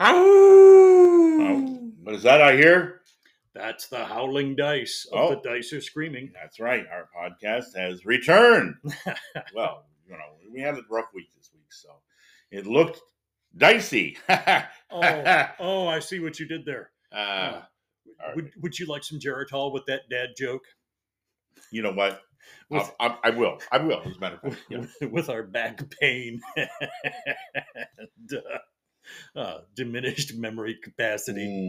Oh, what is that I hear? That's the howling dice of the dice are screaming. That's right. Our podcast has returned. Well, we had a rough week this week, so it looked dicey. Oh, I see what you did there. Would you like some Geritol with that dad joke? You know what? I will. As a matter of fact, with our back pain and diminished memory capacity.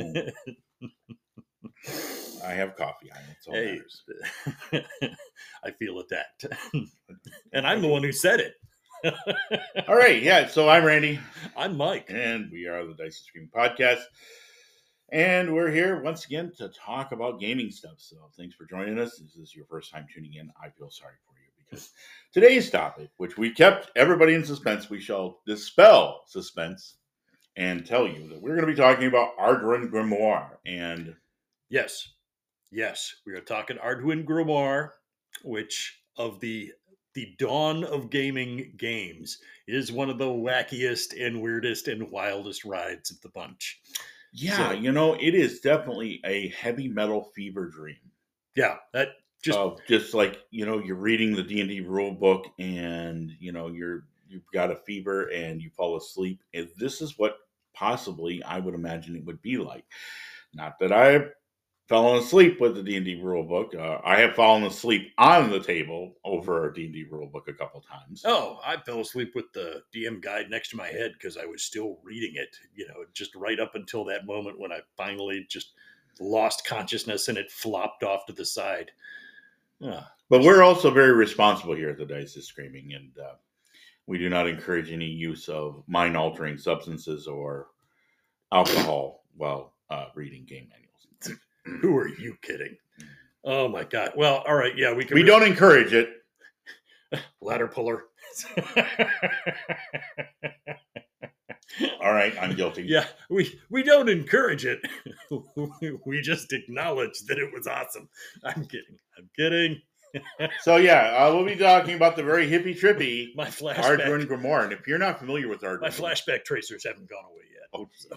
I have coffee. That's all matters. I feel attacked, and I'm the one who said it. All right, yeah. So I'm Randy. I'm Mike, and we are the Dice and Scream Podcast. And we're here once again to talk about gaming stuff. So thanks for joining us. If this is your first time tuning in, I feel sorry for you because today's topic, which we kept everybody in suspense, we shall dispel suspense and tell you that we're going to be talking about Arduin Grimoire. And yes, we are talking Arduin Grimoire, which of the dawn of gaming games is one of the wackiest and weirdest and wildest rides of the bunch. Yeah, it is definitely a heavy metal fever dream. Yeah, that just like, you're reading the D&D rule book and, you've got a fever and you fall asleep. And this is what possibly I would imagine it would be like. Not that I've fallen asleep with the D&D rule book. I have fallen asleep on the table over a D&D rule book a couple times. Oh, I fell asleep with the DM guide next to my head because I was still reading it, just right up until that moment when I finally just lost consciousness and it flopped off to the side. But we're also very responsible here at the Dice is Screaming, and we do not encourage any use of mind-altering substances or alcohol while reading game manuals. Who are you kidding? Oh my God. Well, all right. Yeah, we don't encourage it. Ladder puller. All right, I'm guilty. Yeah, we don't encourage it. We just acknowledge that it was awesome. I'm kidding. So yeah, we'll be talking about the very hippy trippy my flashback Arduin Grimoire. And if you're not familiar with Arduin, my flashback tracers haven't gone away yet. Oh, so.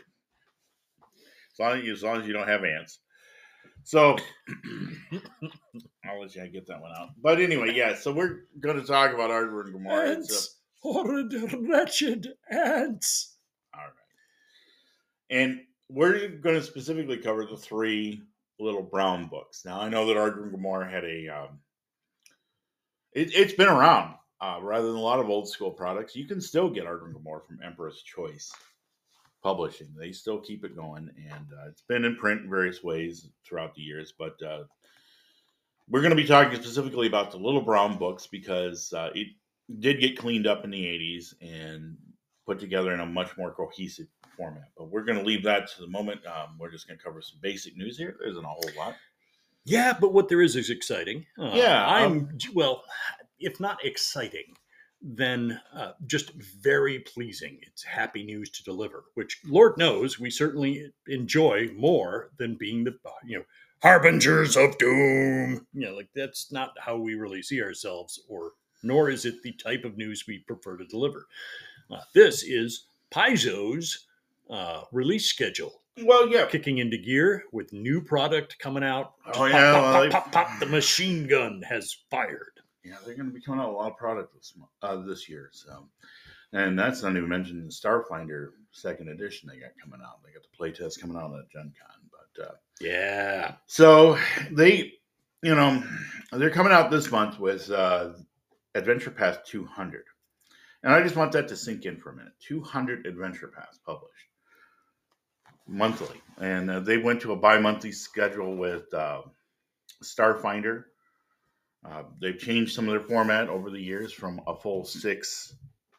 As long as you don't have ants. So I'll let you get that one out. But anyway, yeah. So we're going to talk about Arduin Grimoire. Ants, horrid, wretched ants. All right, and we're going to specifically cover the 3 little brown books. Now I know that Arduin Grimoire had a. It's been around rather than a lot of old school products. You can still get Arduin Grimoire from Emperor's Choice Publishing. They still keep it going, and it's been in print in various ways throughout the years. But we're going to be talking specifically about the little brown books because it did get cleaned up in the 80s and put together in a much more cohesive format. But we're going to leave that to the moment. We're just going to cover some basic news here. There isn't a whole lot. Yeah, but what there is exciting. Yeah. Well, if not exciting, then just very pleasing. It's happy news to deliver, which Lord knows we certainly enjoy more than being the harbingers of doom. Like that's not how we really see ourselves, nor is it the type of news we prefer to deliver. This is Paizo's release schedule. Well, yeah, kicking into gear with new product coming out. Pop, the machine gun has fired. Yeah, they're going to be coming out a lot of product this year. So, and that's not even mentioning the Starfinder 2nd edition they got coming out. They got the playtest coming out at Gen Con. But yeah, so they, they're coming out this month with Adventure Pass 200, and I just want that to sink in for a minute. 200 Adventure Pass published monthly, and they went to a bi-monthly schedule with Starfinder. They've changed some of their format over the years from a full 6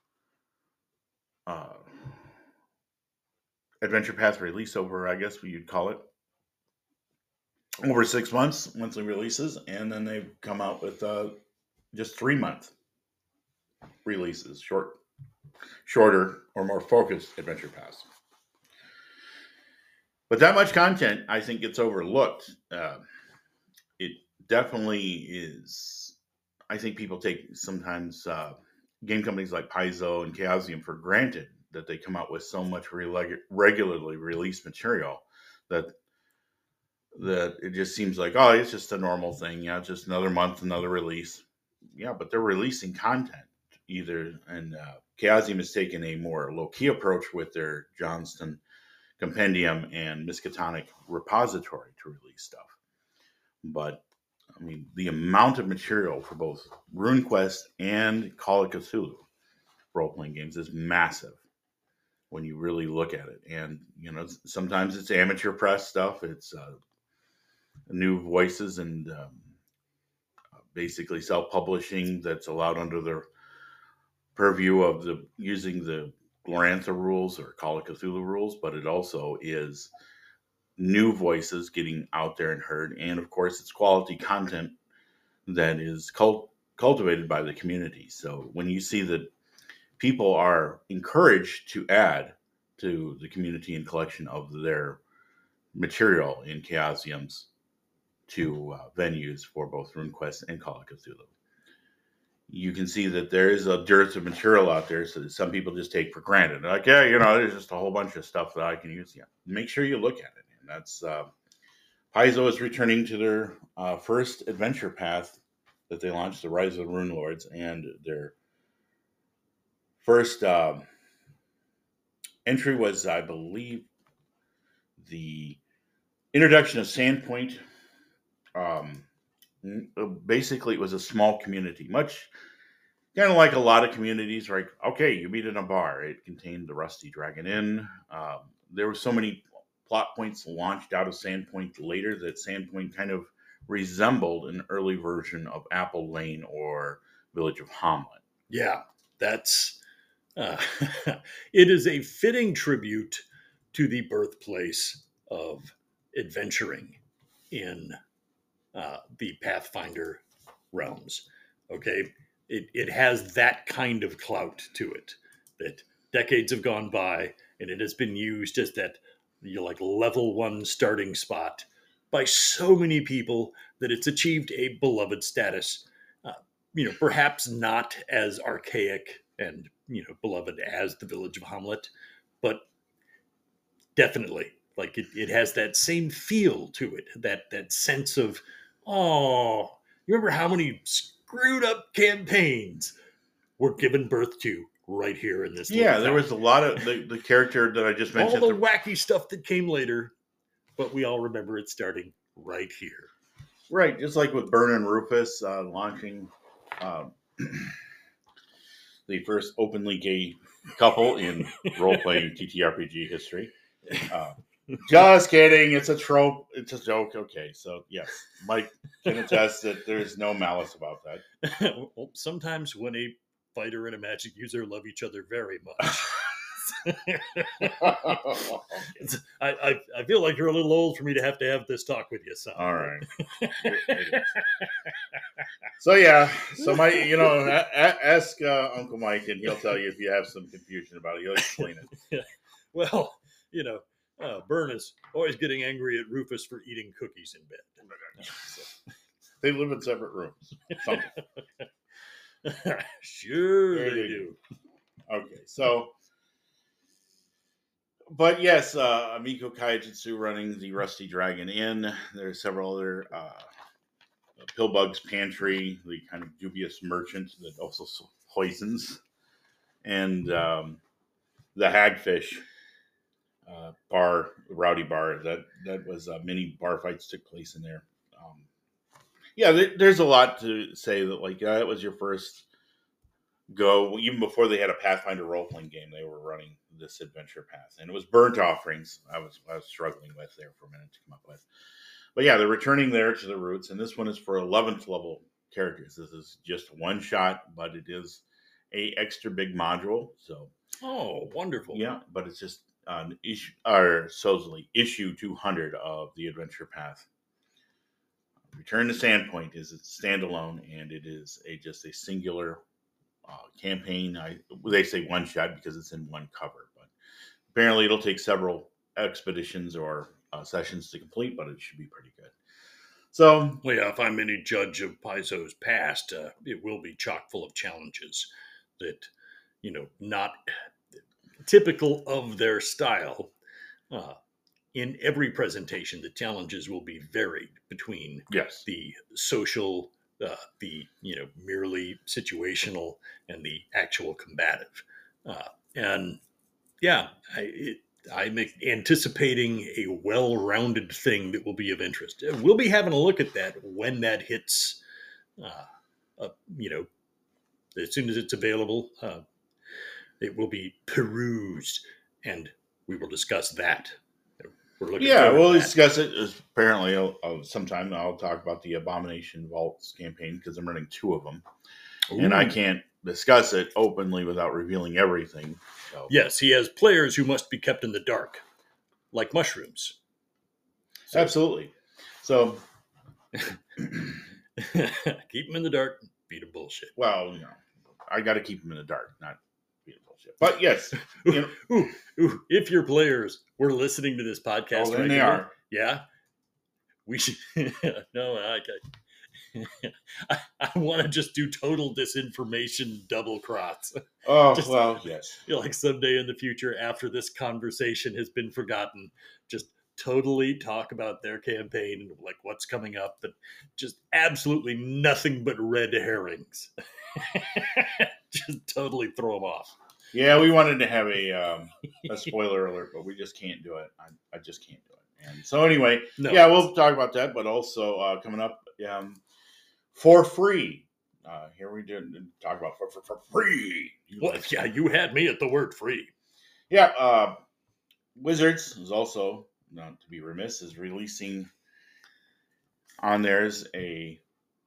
Adventure Pass release over, I guess you'd call it, over 6 months, monthly releases, and then they've come out with just 3-month releases, shorter or more focused Adventure Pass. But that much content, I think, gets overlooked. It definitely is. I think people take sometimes game companies like Paizo and Chaosium for granted that they come out with so much regularly released material that it just seems like, oh, it's just a normal thing. Yeah, just another month, another release. Yeah, but they're releasing content either, and Chaosium has taken a more low key approach with their Johnston Compendium and Miskatonic repository to release stuff. But I mean, the amount of material for both RuneQuest and Call of Cthulhu role playing games is massive when you really look at it. And sometimes it's amateur press stuff. It's new voices and basically self publishing that's allowed under the purview of the using the Glorantha rules or Call of Cthulhu rules, but it also is new voices getting out there and heard, and of course, it's quality content that is cultivated by the community. So when you see that people are encouraged to add to the community and collection of their material in Chaosium's to venues for both RuneQuest and Call of Cthulhu, you can see that there is a dearth of material out there, so that some people just take for granted. They're like, yeah, there's just a whole bunch of stuff that I can use. Yeah, make sure you look at it. And that's Paizo is returning to their first adventure path that they launched, the Rise of the Rune Lords, and their first entry was, I believe, the introduction of Sandpoint. Basically, it was a small community, much kind of like a lot of communities. Like, okay, you meet in a bar. It contained the Rusty Dragon Inn. There were so many plot points launched out of Sandpoint later that Sandpoint kind of resembled an early version of Apple Lane or Village of Hamlet. Yeah, that's it is a fitting tribute to the birthplace of adventuring in the Pathfinder realms. Okay, it has that kind of clout to it, that decades have gone by and it has been used as that like level 1 starting spot by so many people that it's achieved a beloved status. Perhaps not as archaic and beloved as the Village of Hamlet, but definitely like it has that same feel to it, that sense of, oh, you remember how many screwed up campaigns were given birth to right here in this. Yeah, there was a lot of the character that I just mentioned. All the wacky stuff that came later, but we all remember it starting right here. Right, just like with Byrne and Rufus launching the first openly gay couple in role-playing TTRPG history. Just kidding. It's a trope. It's a joke. Okay, so yes, Mike can attest that there's no malice about that. Well, sometimes when a fighter and a magic user love each other very much. I feel like you're a little old for me to have this talk with you, son. All right. So yeah, so my, ask Uncle Mike, and he'll tell you if you have some confusion about it. He'll explain it. Well, Byrne is always getting angry at Rufus for eating cookies in bed. They live in separate rooms. Sure they do. Okay, so, but yes, Amico Kaijitsu running the Rusty Dragon Inn. There's several other Pillbug's Pantry, the kind of dubious merchant that also poisons, and the Hagfish bar, Rowdy Bar. That was many bar fights took place in there. There's a lot to say that, like, it was your first go. Even before they had a Pathfinder role-playing game, they were running this adventure path, and it was Burnt Offerings I was struggling with there for a minute to come up with. But yeah, they're returning there to the roots, and this one is for 11th level characters. This is just one shot, but it is a extra big module. So, oh, wonderful! Yeah, but it's just supposedly issue 200 of the adventure path. Return to Sandpoint is a standalone, and it is just a singular campaign. They say one shot because it's in one cover, but apparently it'll take several expeditions or sessions to complete, but it should be pretty good. So, well, yeah, if I'm any judge of Paizo's past, it will be chock full of challenges that, not typical of their style, uh, in every presentation, the challenges will be varied between Yes. the social, the merely situational, and the actual combative. And yeah, I'm anticipating a well-rounded thing that will be of interest. We'll be having a look at that when that hits. Uh, uh, you know, as soon as it's available, it will be perused, and we will discuss that. We're looking Yeah, forward to we'll that. discuss it. Apparently, sometime I'll talk about the Abomination Vaults campaign because I'm running 2 of them, and I Ooh. can't discuss it openly without revealing everything. So. Yes, he has players who must be kept in the dark, like mushrooms. So, Absolutely. So, keep them in the dark, beat a bullshit. well, I got to keep them in the dark, not being bullshit. But yes, Ooh, if your players were listening to this podcast, then they are. Yeah, we should. No, I want to just do total disinformation double cross. Oh, yes. Like someday in the future, after this conversation has been forgotten, just totally talk about their campaign and like what's coming up, but just absolutely nothing but red herrings. Just totally throw them off. Yeah, we wanted to have a spoiler alert, but we just can't do it. I just can't do it. And so anyway, yeah, we'll talk about that, but also coming up for free. Here we do talk about for free. Yeah, you had me at the word free. Yeah, Wizards is also, not to be remiss, is releasing on theirs a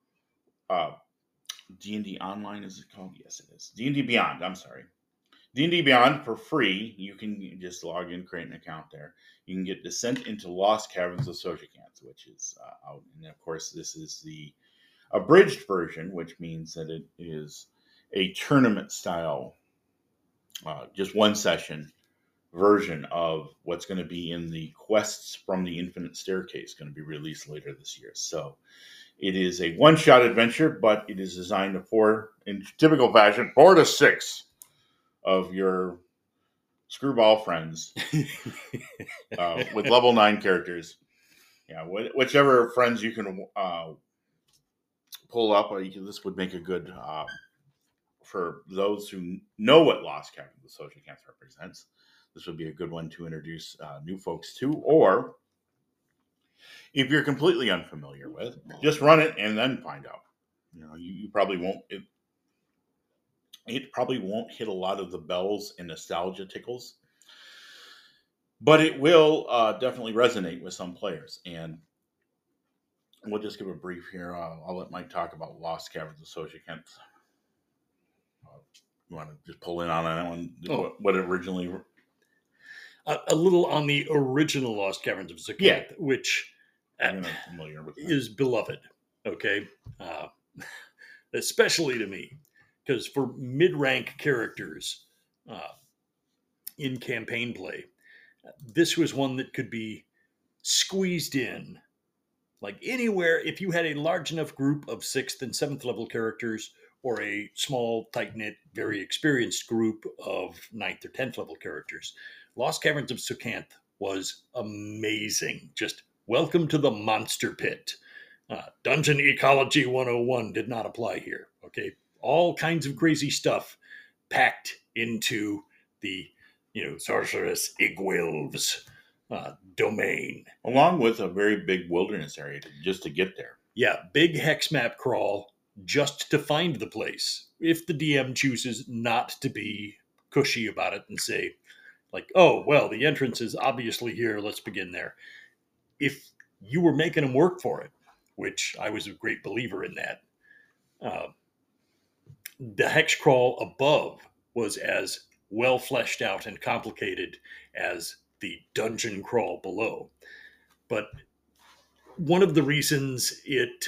D&D Online, is it called? Yes, it is. D&D Beyond, I'm sorry. D&D Beyond for free. You can just log in, create an account there. You can get Descent into Lost Caverns of Sojicanth, which is out. And of course, this is the abridged version, which means that it is a tournament style, just one session version of what's going to be in the Quests from the Infinite Staircase, going to be released later this year. So it is a one-shot adventure, but it is designed for, in typical fashion, 4 to 6 of your screwball friends with level 9 characters. Yeah, whichever friends you can pull up, this would make a good for those who know what Lost Caverns of Sojicanth represents. This would be a good one to introduce new folks to, or if you're completely unfamiliar with, just run it and then find out. You probably won't. It probably won't hit a lot of the bells and nostalgia tickles, but it will definitely resonate with some players. And we'll just give a brief here. I'll let Mike talk about Lost Caverns of Sojicanth. You want to just pull in on that one? What it originally? A little on the original Lost Caverns of Sojicanth, which familiar with is beloved. Okay, especially to me, because for mid-rank characters in campaign play, this was one that could be squeezed in like anywhere. If you had a large enough group of 6th and 7th level characters, or a small, tight-knit, very experienced group of 9th or 10th level characters, Lost Caverns of Sojicanth was amazing. Just welcome to the monster pit. Dungeon Ecology 101 did not apply here. Okay, all kinds of crazy stuff packed into the sorceress Igwilv's domain, along with a very big wilderness area just to get there. Yeah, big hex map crawl just to find the place. If the DM chooses not to be cushy about it and say, like, oh, well, the entrance is obviously here, let's begin there. If you were making them work for it, which I was a great believer in that, the hex crawl above was as well fleshed out and complicated as the dungeon crawl below. But one of the reasons it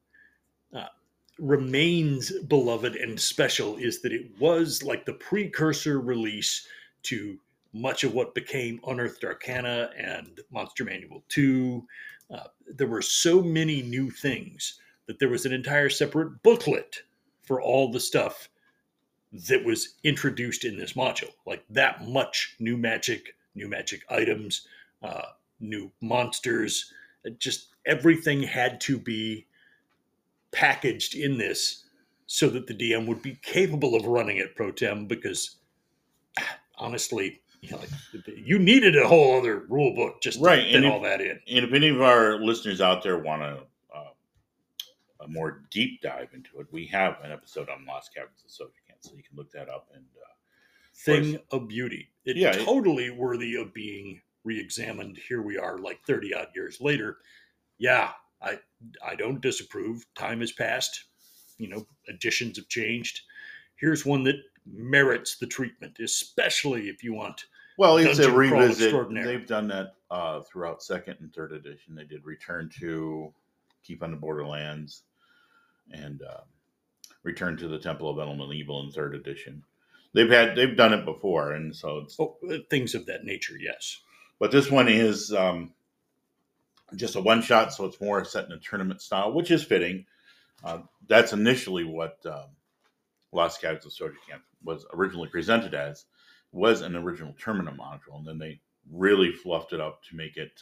remains beloved and special is that it was like the precursor release to much of what became Unearthed Arcana and Monster Manual 2. There were so many new things that there was an entire separate booklet for all the stuff that was introduced in this module. Like that much new magic items, new monsters. Just everything had to be packaged in this so that the DM would be capable of running it pro tem, because honestly, you needed a whole other rule book just to fit all that in. And if any of our listeners out there want a more deep dive into it, we have an episode on Lost Caverns of Soja Camp, so you can look that up. And thing of beauty. Totally worthy of being re-examined. Here we are, like 30 odd years later. Yeah, I don't disapprove. Time has passed. Editions have changed. Here's one that merits the treatment, especially if you want. Well, it's a revisit. They've done that throughout second and third edition. They did Return to Keep on the Borderlands and Return to the Temple of Elemental Evil in third edition. They've done it before, and so it's things of that nature, yes. But this one is just a one shot, so it's more set in a tournament style, which is fitting. That's initially what Lost Caverns of Soja Camp was originally presented as. Was an original tournament module, and then they really fluffed it up to make it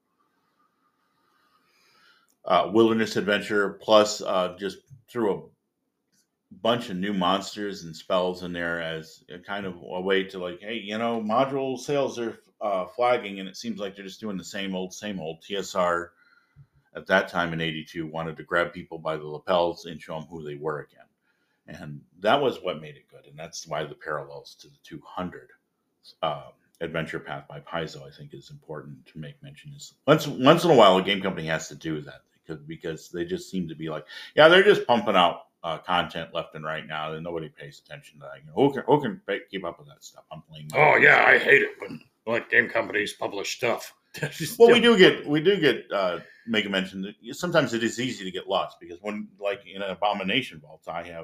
wilderness adventure, plus just threw a bunch of new monsters and spells in there as a kind of a way to like, hey, module sales are flagging, and it seems like they're just doing the same old. TSR at that time in '82 wanted to grab people by the lapels and show them who they were again. And that was what made it good. And that's why the parallels to the 200 Adventure Path by Paizo, I think, is important to make mention. Is once in a while, a game company has to do that because they just seem to be like, yeah, they're just pumping out content left and right now, and nobody pays attention to that. Who can keep up with that stuff? I'm playing. Oh yeah, I hate it when game companies publish stuff. Well, we do get make a mention that sometimes it is easy to get lost because when, like in an Abomination Vault, I have.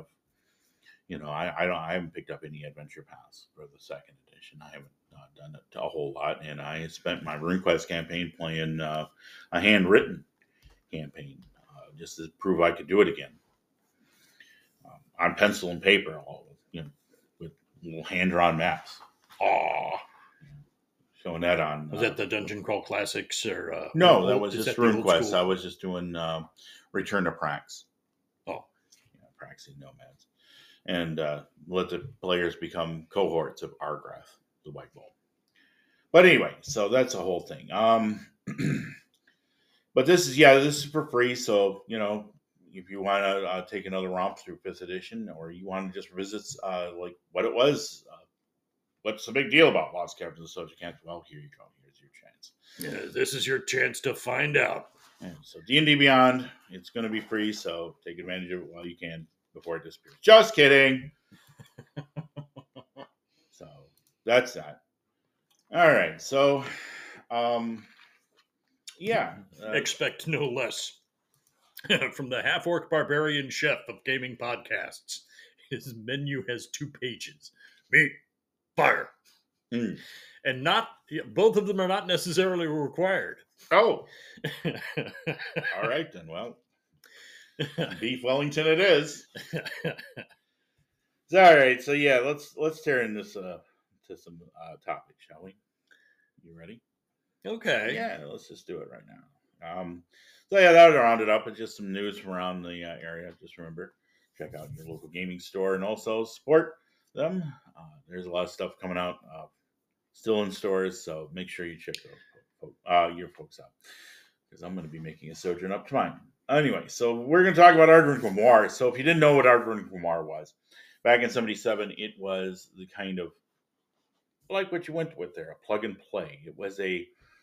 I haven't picked up any adventure paths for the second edition. I haven't done it a whole lot, and I spent my RuneQuest campaign playing a handwritten campaign just to prove I could do it again on pencil and paper, with little hand-drawn maps. Showing that on. Was that the Dungeon Crawl Classics or? No, that was just RuneQuest. I was just doing Return to Prax. Praxi Nomads. And let the players become cohorts of Argrath, the White Bull. But anyway, so that's a whole thing. But this is for free. So, if you want to take another romp through 5th edition, or you want to just visit like what it was, what's the big deal about Lost Caverns of Soja Camp? Well, here you go. Here's your chance. Yeah, this is your chance to find out. Yeah, so D&D Beyond, it's going to be free. So take advantage of it while you can. Before it disappears. Just kidding. So that's that. All right. So, expect no less from the half-orc barbarian chef of gaming podcasts. His menu has 2 pages: meat, fire, and both of them are not necessarily required. Oh, all right then. Well. Beef Wellington it is. All right, so yeah, let's tear into to some topics, shall we? You ready? Okay. Yeah, let's just do it right now. So yeah, that'll round it up. It's just some news from around the area. Just remember, check out your local gaming store and also support them. There's a lot of stuff coming out still in stores, so make sure you check your folks out because I'm going to be making a sojourn up to mine. Anyway, so we're going to talk about Ardren Grimoire. So if you didn't know what Ardren Grimoire was, back in '77, it was the kind of like what you went with there, a plug and play. It was a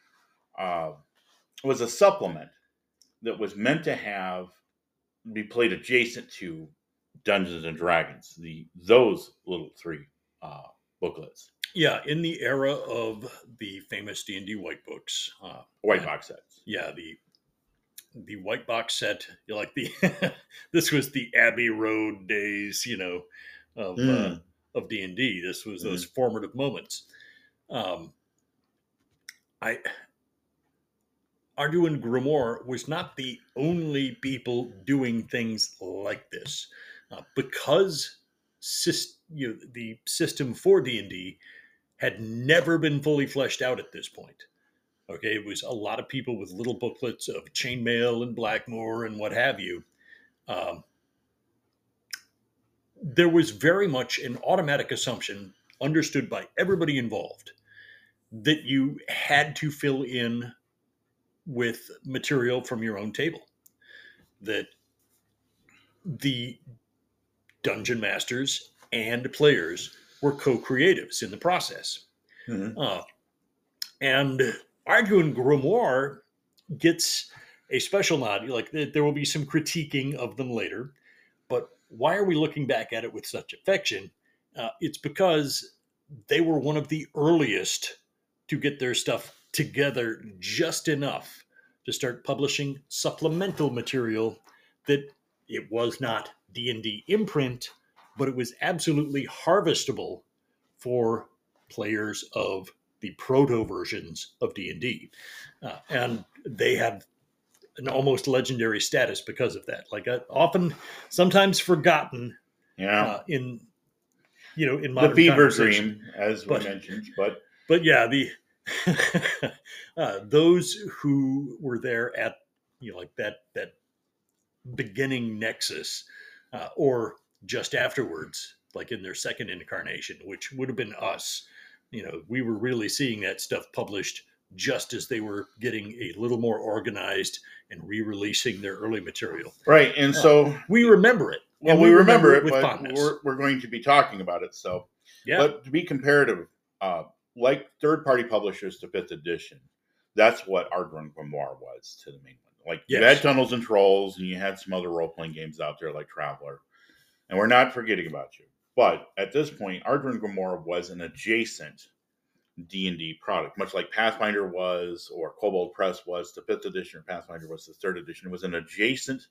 supplement that was meant to be played adjacent to Dungeons and Dragons. Those little 3 booklets. Yeah, in the era of the famous D&D white books, white box sets. Yeah, the white box set, like this was the Abbey Road days, of D&D. This was those formative moments. Arduin Grimoire was not the only people doing things like this, because the system for D&D had never been fully fleshed out at this point. Okay, it was a lot of people with little booklets of chainmail and Blackmoor and what have you. There was very much an automatic assumption understood by everybody involved that you had to fill in with material from your own table, that the dungeon masters and players were co-creatives in the process. Mm-hmm. And Arduin Grimoire gets a special nod. Like, there will be some critiquing of them later, but why are we looking back at it with such affection? It's because they were one of the earliest to get their stuff together just enough to start publishing supplemental material that it was not D&D imprint, but it was absolutely harvestable for players of the proto versions of D&D. And they have an almost legendary status because of that. Like, often, sometimes forgotten in modern the fever conversation. dream, as we mentioned, but yeah, the those who were there at that beginning nexus, or just afterwards, like in their second incarnation, which would have been us. We were really seeing that stuff published just as they were getting a little more organized and re-releasing their early material. Right, and so we remember it. Well, we remember it, with but fondness. we're going to be talking about it. So, yeah. But to be comparative, like third-party publishers to 5th edition, that's what Arduin Grimoire was to the main one. Like, you had Tunnels and Trolls, and you had some other role-playing games out there like Traveller, and we're not forgetting about you. But at this point, Arduin Grimoire was an adjacent D&D product, much like Pathfinder was, or Kobold Press was to 5th edition, or Pathfinder was to 3rd edition. It was an adjacent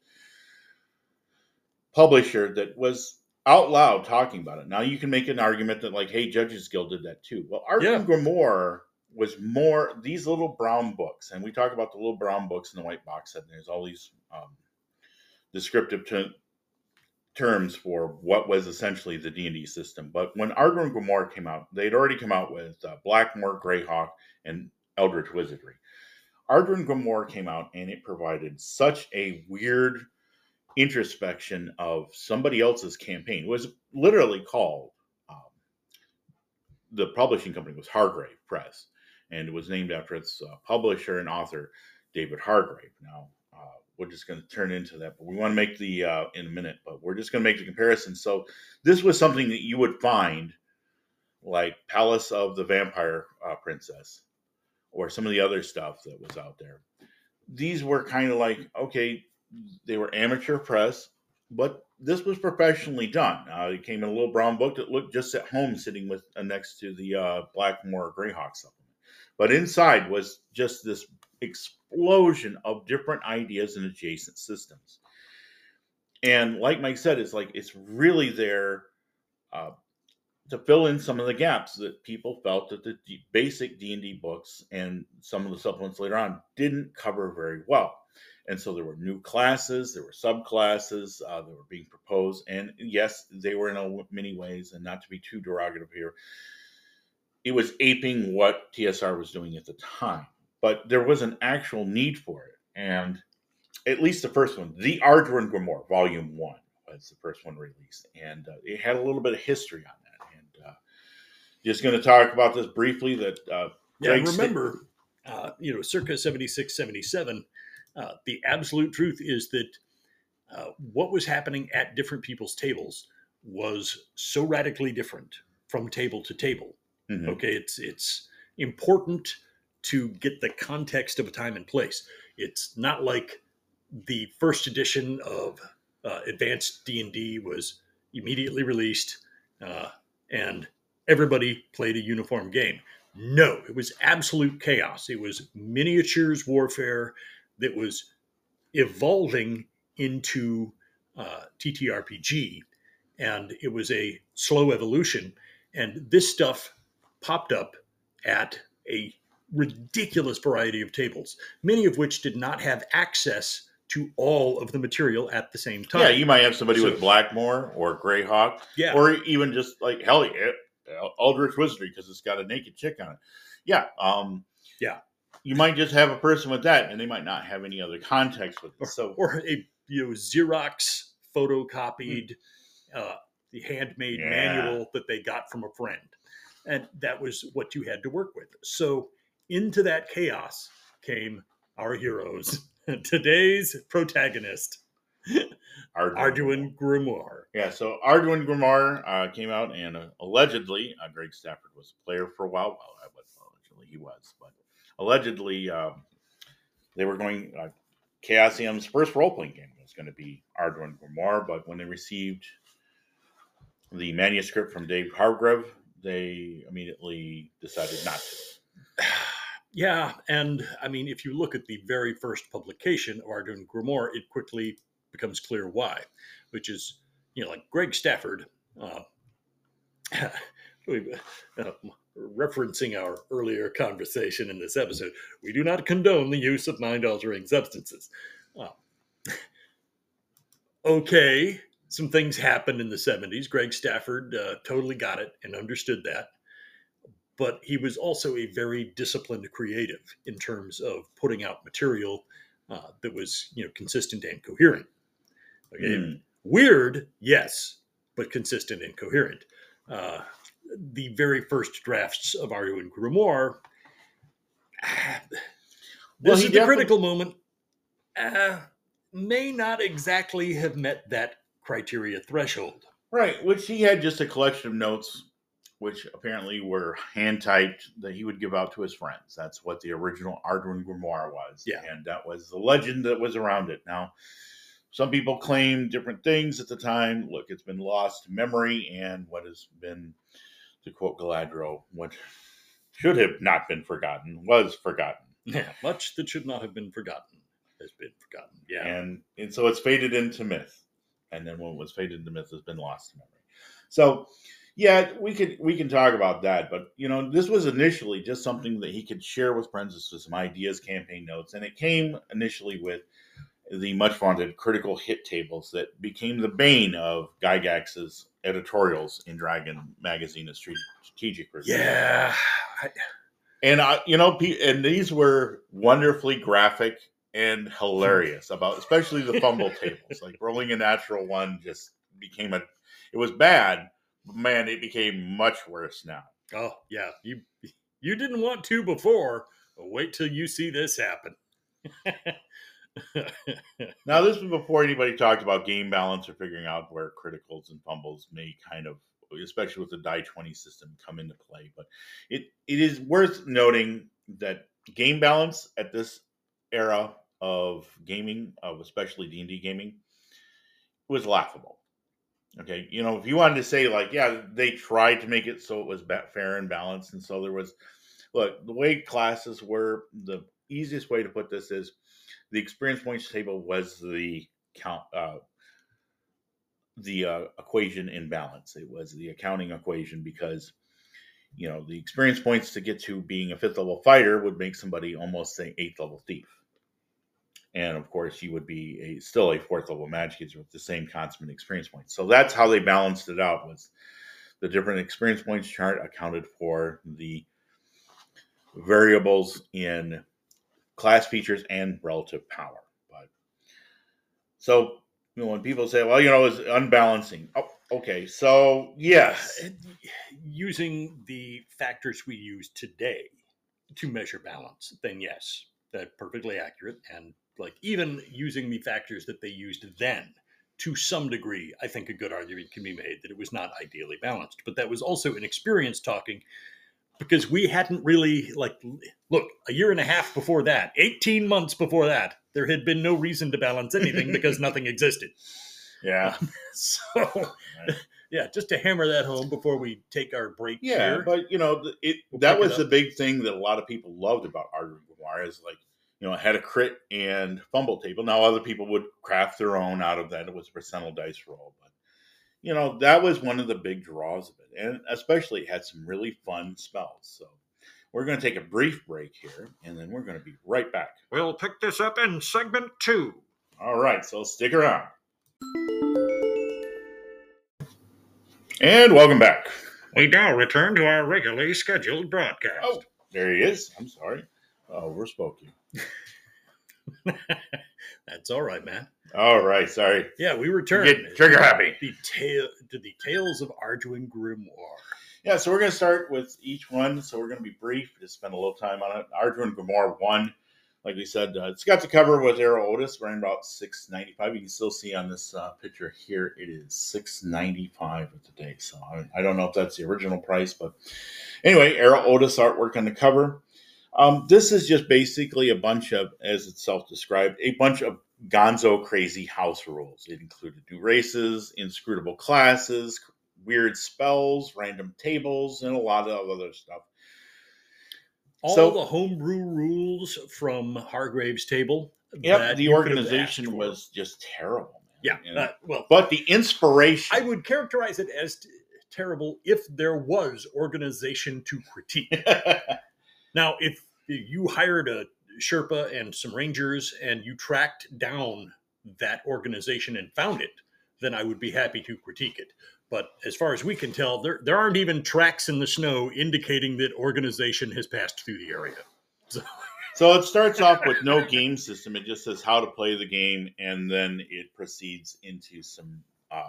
publisher that was out loud talking about it. Now you can make an argument that, like, hey, Judges Guild did that too. Well, Arduin Grimoire was more these little brown books, and we talk about the little brown books in the white box set. There's all these descriptive terms for what was essentially the D&D system. But when Arduin Grimoire came out, they'd already come out with Blackmoor, Greyhawk, and Eldritch Wizardry. Arduin Grimoire came out, and it provided such a weird introspection of somebody else's campaign. It was literally called, the publishing company was Hargrave Press, and it was named after its publisher and author, David Hargrave. Now, we're just going to turn into that, but we want to make the, in a minute, but we're just going to make the comparison. So this was something that you would find like Palace of the Vampire Princess, or some of the other stuff that was out there. These were kind of like, okay, they were amateur press, but this was professionally done. It came in a little brown book that looked just at home, sitting with next to the Blackmoor Greyhawk supplement. But inside was just this explosion of different ideas and adjacent systems. And like Mike said, it's really there to fill in some of the gaps that people felt that the basic D&D books and some of the supplements later on didn't cover very well. And so there were new classes, there were subclasses that were being proposed. And yes, they were in many ways, and not to be too derogative here, it was aping what TSR was doing at the time. But there was an actual need for it. And at least the first one, the Arduin Grimoire, Volume 1, was the first one released. And it had a little bit of history on that. And just going to talk about this briefly. Remember, circa 76, 77, the absolute truth is that what was happening at different people's tables was so radically different from table to table. Mm-hmm. Okay, it's important to get the context of a time and place. It's not like the first edition of Advanced D&D was immediately released and everybody played a uniform game. No, it was absolute chaos. It was miniatures warfare that was evolving into TTRPG, and it was a slow evolution. And this stuff popped up at a ridiculous variety of tables, many of which did not have access to all of the material at the same time. Yeah, you might have somebody So- with Blackmore or Greyhawk, Yeah. or even just like hell, yeah, Eldritch Wizardry because it's got a naked chick on it. Yeah, Yeah. You might just have a person with that, and they might not have any other context with it. Or a Xerox photocopied, the handmade Yeah. manual that they got from a friend, and that was what you had to work with. So into that chaos came our heroes. Today's protagonist, Arduin Grimoire. Yeah, so Arduin Grimoire came out, and allegedly, Greg Stafford was a player for a while. Well, allegedly he was, but allegedly they were going. Chaosium's first role-playing game was going to be Arduin Grimoire, but when they received the manuscript from Dave Hargrave, they immediately decided not to. Yeah, and I mean, if you look at the very first publication of Arduin Grimoire, it quickly becomes clear why, which is, like Greg Stafford, referencing our earlier conversation in this episode, we do not condone the use of mind-altering substances. Okay, some things happened in the 70s. Greg Stafford totally got it and understood that. But he was also a very disciplined creative in terms of putting out material that was, consistent and coherent. Okay, weird, yes, but consistent and coherent. The very first drafts of Arduin Grimoire, this is the critical moment, may not exactly have met that criteria threshold. Right, which he had just a collection of notes, which apparently were hand-typed, that he would give out to his friends. That's what the original Arduin Grimoire was. Yeah. And that was the legend that was around it. Now, some people claim different things at the time. Look, it's been lost to memory, and what has been, to quote Galadriel, what should have not been forgotten was forgotten. Yeah, much that should not have been forgotten has been forgotten. Yeah. And so it's faded into myth. And then when it was faded into myth, has been lost to memory. So, yeah, we can talk about that, but this was initially just something that he could share with friends as some ideas, campaign notes, and it came initially with the much vaunted critical hit tables that became the bane of Gygax's editorials in Dragon Magazine of Strategic Review. Yeah, and these were wonderfully graphic and hilarious about, especially the fumble tables. Like rolling a natural one just became it was bad. Man, it became much worse now. Oh, yeah. You didn't want to before. Wait till you see this happen. Now, this was before anybody talked about game balance or figuring out where criticals and fumbles may kind of, especially with the die 20 system, come into play. But it is worth noting that game balance at this era of gaming, of especially D&D gaming, was laughable. Okay, if you wanted to say they tried to make it so it was fair and balanced, and so there was, look, the way classes were, the easiest way to put this is the experience points table was the count, equation in balance. It was the accounting equation because, the experience points to get to being a 5th level fighter would make somebody almost an 8th level thief. And of course, you would be still a 4th level magic user with the same constant experience points. So that's how they balanced it out. Was the different experience points chart accounted for the variables in class features and relative power. But so when people say, "Well, it's unbalancing," oh, okay, so yes, using the factors we use today to measure balance, then yes, that's perfectly accurate. And even using the factors that they used then, to some degree, I think a good argument can be made that it was not ideally balanced. But that was also an experience talking, because we hadn't really, look, a year and a half before that, 18 months before that, there had been no reason to balance anything because nothing existed. Yeah. Yeah, just to hammer that home before we take our break here. here. But, that was the big thing that a lot of people loved about Arduin Grimoire is it had a crit and fumble table. Now, other people would craft their own out of that. It was a percentile dice roll. But, that was one of the big draws of it. And especially it had some really fun spells. So we're going to take a brief break here, and then we're going to be right back. We'll pick this up in segment 2. All right, so stick around. And welcome back. We now return to our regularly scheduled broadcast. Oh, there he is. I'm sorry. Overspoke you. That's all right, man. All right, sorry. Yeah, we return. Get trigger happy. The Tales of Arduin Grimoire. Yeah, so we're going to start with each one. So we're going to be brief, just spend a little time on it. Arduin Grimoire 1, like we said, it's got the cover with Arrow Otis, running about $6.95. You can still see on this picture here, it is $6.95 today. So I don't know if that's the original price, but anyway, Arrow Otis artwork on the cover. This is just basically a bunch of, as it's self-described, a bunch of gonzo crazy house rules. It included new races, inscrutable classes, weird spells, random tables, and a lot of other stuff. All the homebrew rules from Hargrave's table. Yep, the organization was just terrible. Man. Yeah, but the inspiration. I would characterize it as terrible if there was organization to critique. Now, if you hired a Sherpa and some Rangers and you tracked down that organization and found it, then I would be happy to critique it. But as far as we can tell, there aren't even tracks in the snow indicating that organization has passed through the area. So it starts off with no game system. It just says how to play the game, and then it proceeds into some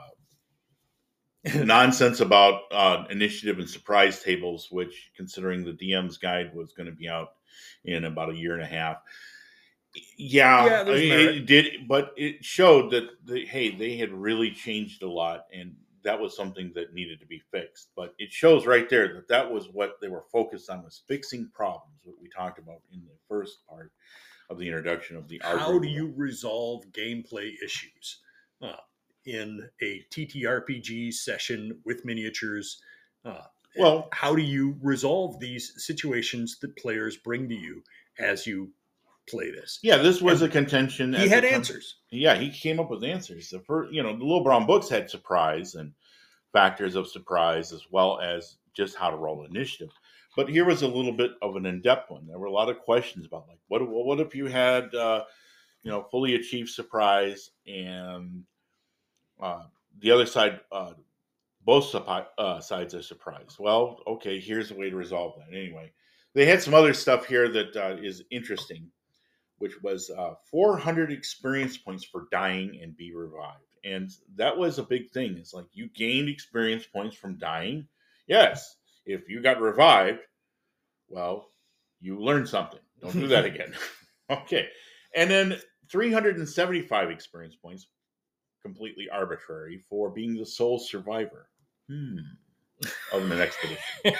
nonsense about initiative and surprise tables, which, considering the DM's guide was going to be out in about a year and a half. Yeah, it did, but it showed that they had really changed a lot, and that was something that needed to be fixed. But it shows right there that was what they were focused on, was fixing problems, what we talked about in the first part of the introduction of the art. How do you resolve gameplay issues in a TTRPG session with miniatures? Well, how do you resolve these situations that players bring to you as you play this? Yeah, this was a contention. He had answers. Yeah, he came up with answers. The Little Brown Books had surprise and factors of surprise, as well as just how to roll initiative. But here was a little bit of an in-depth one. There were a lot of questions about, like, what if you had, fully achieved surprise, and the other side, both sides are surprised. Well, okay, here's a way to resolve that. Anyway, they had some other stuff here that is interesting, which was 400 experience points for dying and be revived. And that was a big thing. It's like, you gained experience points from dying. Yes. If you got revived, well, you learned something. Don't do that again. Okay. And then 375 experience points, completely arbitrary, for being the sole survivor of an expedition.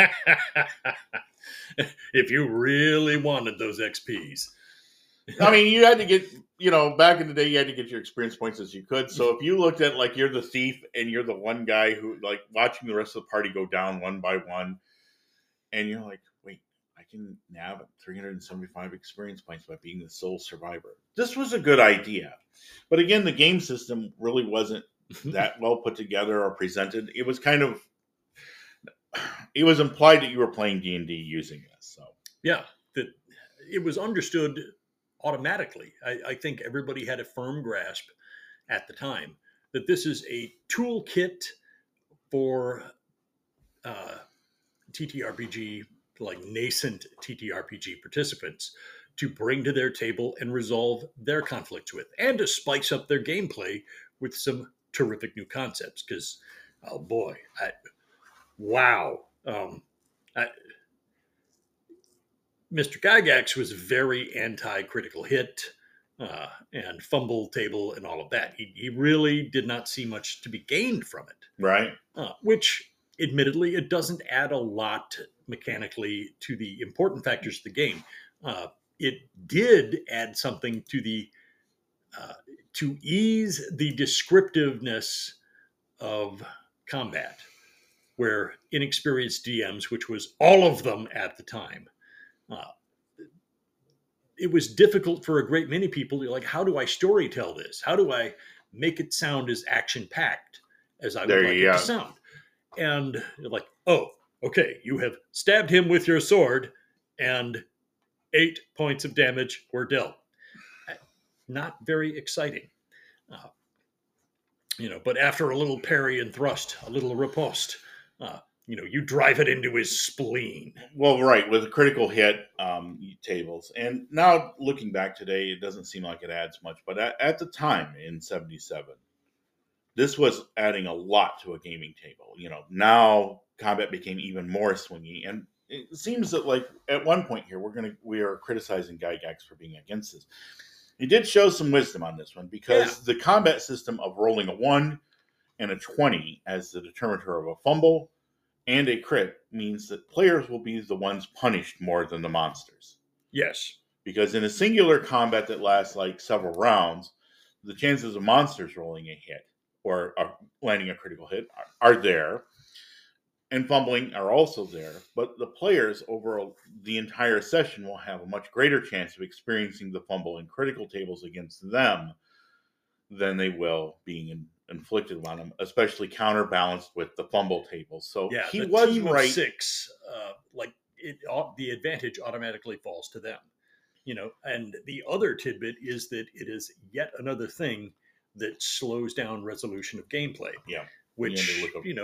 If you really wanted those XPs. I mean, you had to get, back in the day, you had to get your experience points as you could. So if you looked at, like, you're the thief and you're the one guy who, like, watching the rest of the party go down one by one, and you're like, wait, I can nab 375 experience points by being the sole survivor. This was a good idea. But again, the game system really wasn't that well put together or presented. It was it was implied that you were playing D&D using this. So yeah, that it was understood automatically. I think everybody had a firm grasp at the time that this is a toolkit for TTRPG, like nascent TTRPG participants, to bring to their table and resolve their conflicts with, and to spice up their gameplay with some terrific new concepts. Because, oh boy, wow. Mr. Gygax was very anti-critical hit and fumble table and all of that. He really did not see much to be gained from it. Right. Which, admittedly, it doesn't add a lot mechanically to the important factors of the game. It did add something to to ease the descriptiveness of combat, where inexperienced DMs, which was all of them at the time, it was difficult for a great many people to, like, how do I story tell this? How do I make it sound as action-packed as I would like it to sound? And like, oh, okay, you have stabbed him with your sword and 8 points of damage were dealt. not very exciting. Uh, but after a little parry and thrust, a little riposte, you drive it into his spleen. Well, right, with a critical hit tables. And now looking back today, it doesn't seem like it adds much. But at the time in 77, this was adding a lot to a gaming table. Now combat became even more swingy. And it seems that, like, at one point here, we are criticizing Gygax for being against this. He did show some wisdom on this one, because the combat system of rolling a 1 and a 20 as the determinator of a fumble and a crit means that players will be the ones punished more than the monsters. Yes. Because in a singular combat that lasts like several rounds, the chances of monsters rolling a hit or landing a critical hit are there, and fumbling are also there, but the players over the entire session will have a much greater chance of experiencing the fumble and critical tables against them than they will being inflicted on them, especially counterbalanced with the fumble tables. So Yeah, he the was team right. Of 6, the advantage automatically falls to them. And the other tidbit is that it is yet another thing that slows down resolution of gameplay. Yeah. Which,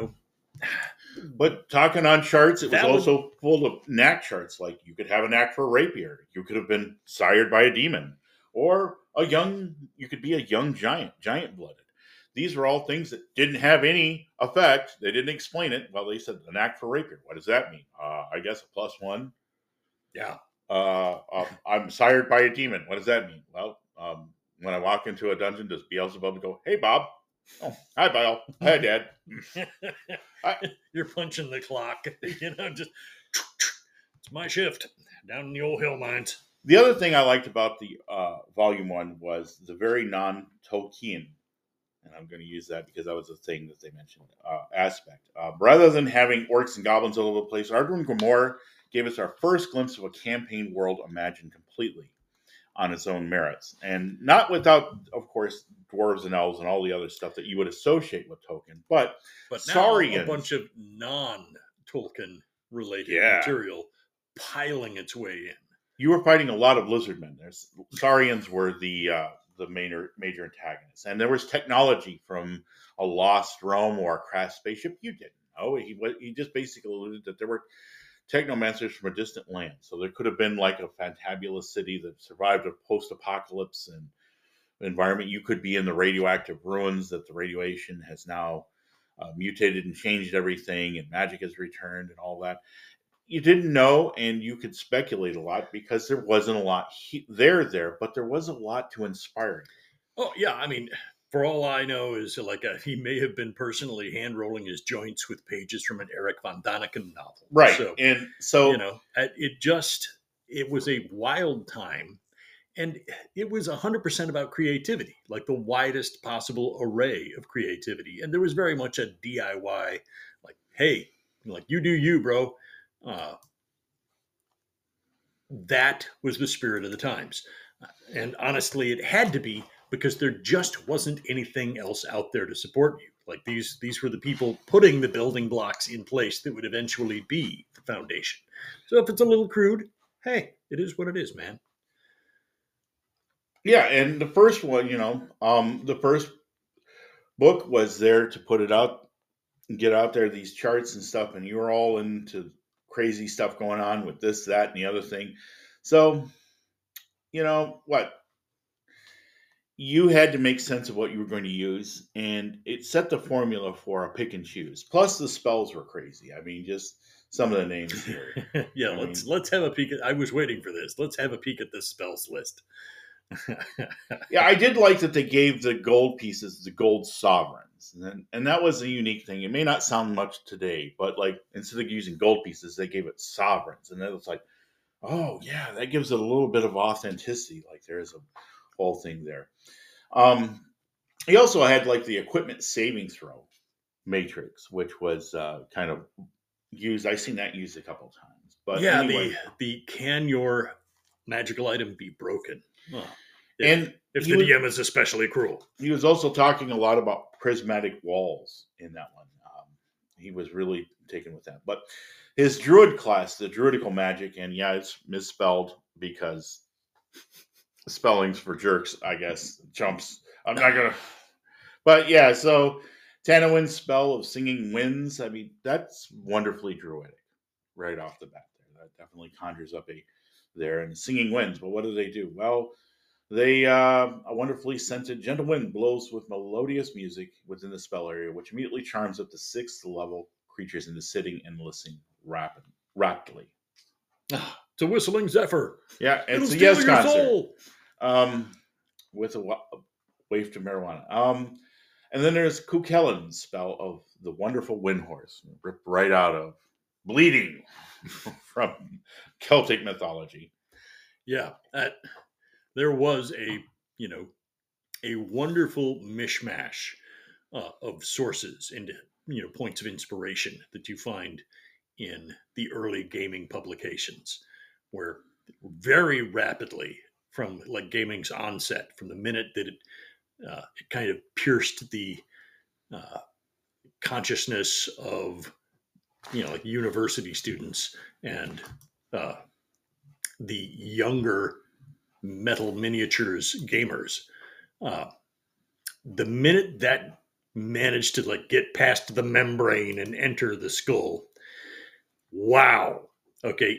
But talking on charts, it was Valid. also full of knack charts. Like, you could have a knack for a rapier. You could have been sired by a demon. Or you could be a young giant-blooded. These were all things that didn't have any effect. They didn't explain it. Well, they said the knack for rapier. What does that mean? I guess a +1. Yeah. I'm sired by a demon. What does that mean? Well, when I walk into a dungeon, does Beelzebub go, "Hey, Bob"? Oh, hi, Bill. Hi, Dad. You're punching the clock. Just it's my shift down in the old hill mines. The other thing I liked about the Volume 1 was the very non-Tolkien, and I'm going to use that because that was a thing that they mentioned, aspect. Rather than having orcs and goblins all over the place, Ardwin Grimoire gave us our first glimpse of a campaign world imagined completely on its own merits. And not without, of course, dwarves and elves and all the other stuff that you would associate with Tolkien. But now Saurians, a bunch of non-Tolkien related material piling its way in. You were fighting a lot of lizardmen. Saurians were the major antagonists. And there was technology from a lost realm or a crashed spaceship you didn't know. He just basically alluded that there were technomancers from a distant land. So there could have been like a fantabulous city that survived a post-apocalypse and environment. You could be in the radioactive ruins that the radiation has now mutated and changed everything, and magic has returned and all that. You didn't know, and you could speculate a lot because there wasn't a lot there, but there was a lot to inspire you. Oh, yeah. I mean, for all I know, is he may have been personally hand rolling his joints with pages from an Eric von Daniken novel. Right. So it was a wild time, and it was 100% about creativity, like the widest possible array of creativity. And there was very much a DIY, like, hey, you do you, bro. That was the spirit of the times. And honestly, it had to be, because there just wasn't anything else out there to support you. Like, these were the people putting the building blocks in place that would eventually be the foundation. So if it's a little crude, hey, it is what it is, man. Yeah, and the first one, the first book was there to put it out, get out there, these charts and stuff, and you were all into crazy stuff going on with this, that, and the other thing. So, you had to make sense of what you were going to use, and it set the formula for a pick and choose. Plus, the spells were crazy. I mean, just some of the names here. Yeah, let's have a peek at. I was waiting for this. Let's have a peek at this spells list. Yeah, I did like that they gave the gold pieces the gold sovereigns, and that was a unique thing. It may not sound much today, but like, instead of using gold pieces, they gave it sovereigns, and then it's like, oh yeah, that gives it a little bit of authenticity. Like, there's a whole thing there. He also had like the equipment saving throw matrix, which was kind of used. I've seen that used a couple times. But yeah, anyway, the can your magical item be broken? If the DM is especially cruel. He was also talking a lot about prismatic walls in that one. He was really taken with that. But his druid class, the druidical magic, and yeah, it's misspelled because spellings for jerks, I guess. Chumps. I'm not gonna. But yeah, so Tanawin's spell of singing winds. I mean, that's wonderfully druidic right off the bat. There, that definitely conjures up a there and singing winds. But what do? Well, they a wonderfully scented gentle wind blows with melodious music within the spell area, which immediately charms up to sixth level creatures into sitting and listening rapidly. It's a whistling zephyr. Yeah, It'll it's a steal yes your concert. soul. With a wave to marijuana. And then there's Cukellan's spell of the wonderful wind horse, ripped right out of Bleeding from Celtic mythology. Yeah, there was a wonderful mishmash of sources and points of inspiration that you find in the early gaming publications, where very rapidly from like gaming's onset, from the minute that it kind of pierced the uh, consciousness of like university students and uh, the younger metal miniatures gamers. Uh, the minute that managed to like get past the membrane and enter the skull, wow. Okay,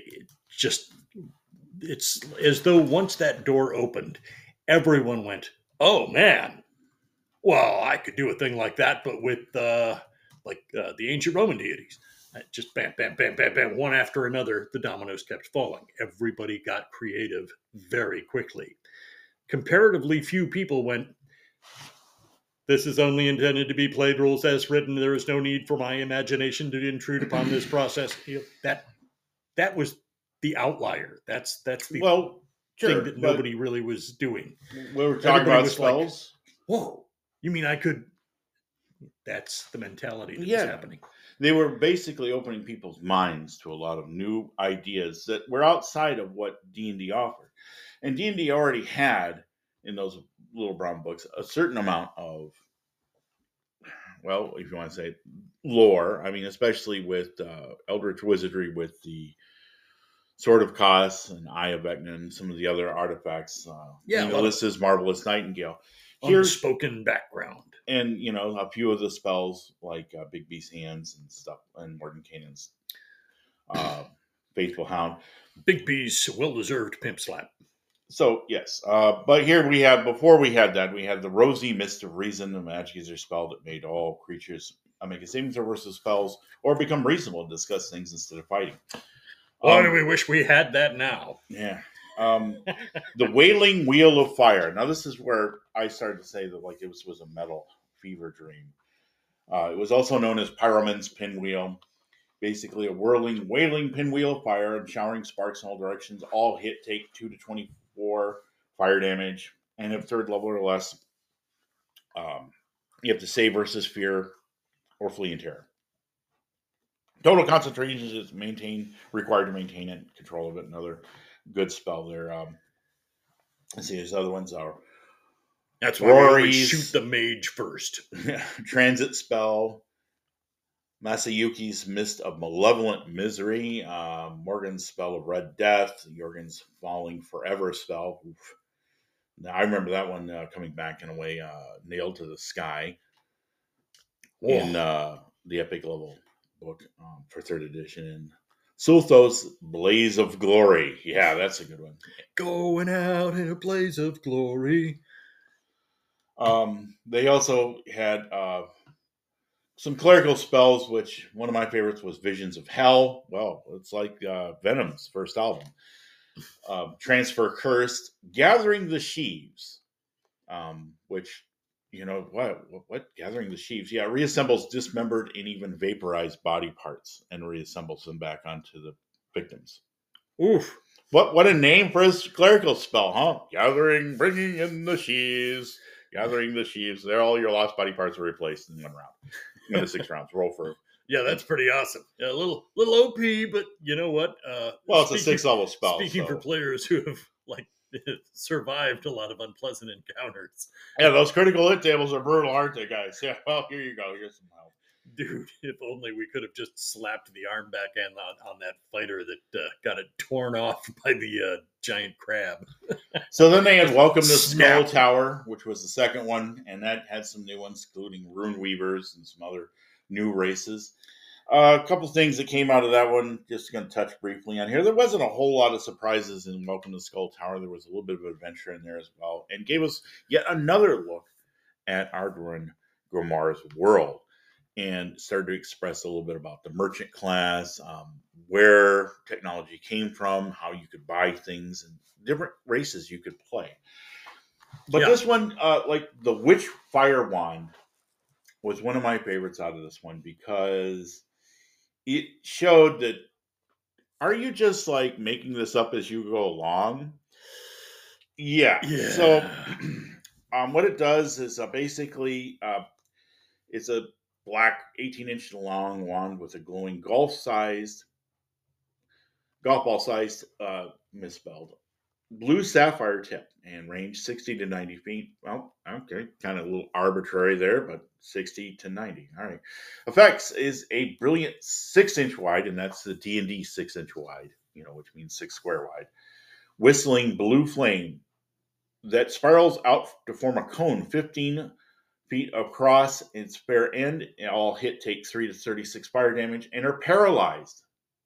it's as though once that door opened, everyone went, "Oh man, well, I could do a thing like that, but with the ancient Roman deities." Just bam, bam, bam, bam, bam, one after another, the dominoes kept falling. Everybody got creative very quickly. Comparatively few people went, "This is only intended to be played rules as written. There is no need for my imagination to intrude upon this process." That was the outlier. That's the thing that nobody really was doing. We were talking about spells. Like, whoa, you mean I could? That's the mentality that was happening. They were basically opening people's minds to a lot of new ideas that were outside of what D&D offered. And D&D already had, in those little brown books, a certain amount of, well, if you want to say lore. I mean, especially with Eldritch Wizardry, with the Sword of Kos and Eye of Vecna and some of the other artifacts. Melissa's Marvelous Nightingale. Unspoken background. And, a few of the spells like Big B's Hands and stuff, and Mordenkainen's Faithful Hound. Big B's well-deserved pimp slap. So, yes. But here before we had that, we had the Rosy Mist of Reason, a magic user spell that made all creatures make a saving throw versus spells or become reasonable and discuss things instead of fighting. Why do we wish we had that now? Yeah. The Wailing Wheel of Fire. Now, this is where I started to say that like it was a metal fever dream. It was also known as Pyroman's Pinwheel. Basically, a whirling, wailing pinwheel of fire and showering sparks in all directions. All hit take 2 to 24 fire damage, and if third level or less, you have to save versus fear or flee in terror. Total concentration is required to maintain it, control of it. Another good spell there. Let's see, there's other ones are. That's why we always shoot the mage first. Transit spell. Masayuki's Mist of Malevolent Misery. Morgan's spell of Red Death. Jorgen's Falling Forever spell. Oof. Now, I remember that one coming back in a way, Nailed to the Sky. Whoa. In the Epic level book for 3rd edition. And Sulthos Blaze of Glory. Yeah, that's a good one. Going out in a blaze of glory. They also had some clerical spells, which one of my favorites was Visions of Hell. Well, it's like Venom's first album. Transfer Cursed, Gathering the Sheaves, which, what? Gathering the Sheaves? Yeah, reassembles dismembered and even vaporized body parts and reassembles them back onto the victims. Oof. What a name for a clerical spell, huh? Bringing in the sheaves. Gathering the sheaves. There, all your lost body parts are replaced in 1 round. In the 6 rounds. Roll for. Yeah, that's pretty awesome. Yeah, a little OP, but you know what? Well, it's a 6th level spell. Speaking for players who have survived a lot of unpleasant encounters. Yeah, those critical hit tables are brutal, aren't they, guys? Yeah. Well, here you go. Here's some help. dude, if only we could have just slapped the arm back on that fighter that got it torn off by the giant crab. So then they had Welcome to Skull Snap. Tower, which was the second one, and that had some new ones, including Rune Weavers and some other new races. A couple things that came out of that one, just going to touch briefly on here. There wasn't a whole lot of surprises in Welcome to Skull Tower. There was a little bit of adventure in there as well, and gave us yet another look at Ardwin Gromar's world, and started to express a little bit about the merchant class, where technology came from, how you could buy things, and different races you could play. But Yeah. this one, like the Witch Fire Wand, was one of my favorites out of this one because it showed that, are you just like making this up as you go along? Yeah. So, Yeah. what it does is basically it's a black 18-inch long wand with a glowing golf ball sized, misspelled, blue sapphire tip, and range 60 to 90 feet. Well, okay, kind of a little arbitrary there, but 60 to 90. All right. Effects is a brilliant 6-inch wide, and that's the D&D 6-inch wide, which means 6 square wide. Whistling blue flame that spirals out to form a cone 15 feet across its fair end. All hit take 3 to 36 fire damage and are paralyzed.